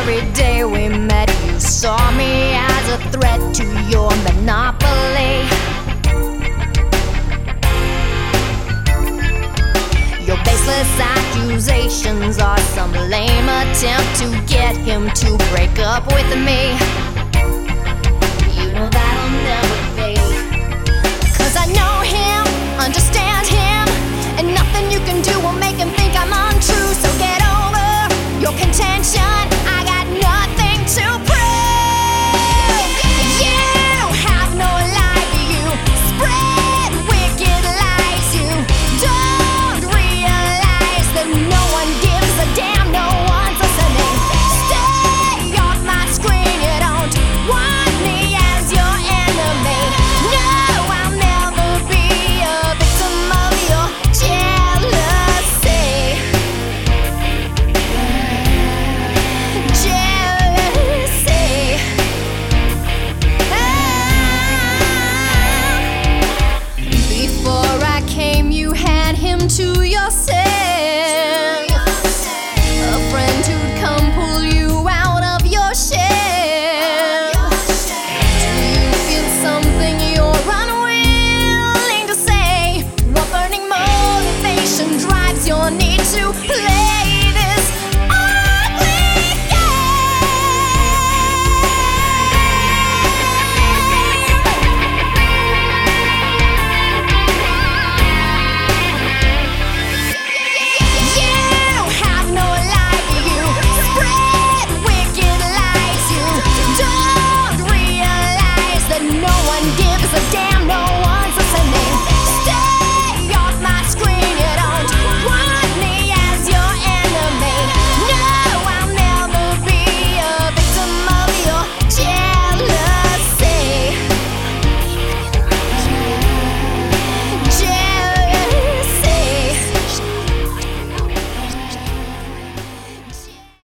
very day we met, you saw me as a threat to your monopoly. Your baseless accusations are some lame attempt to get him to break up with me. You know that'll never be, 'cause I know him, understand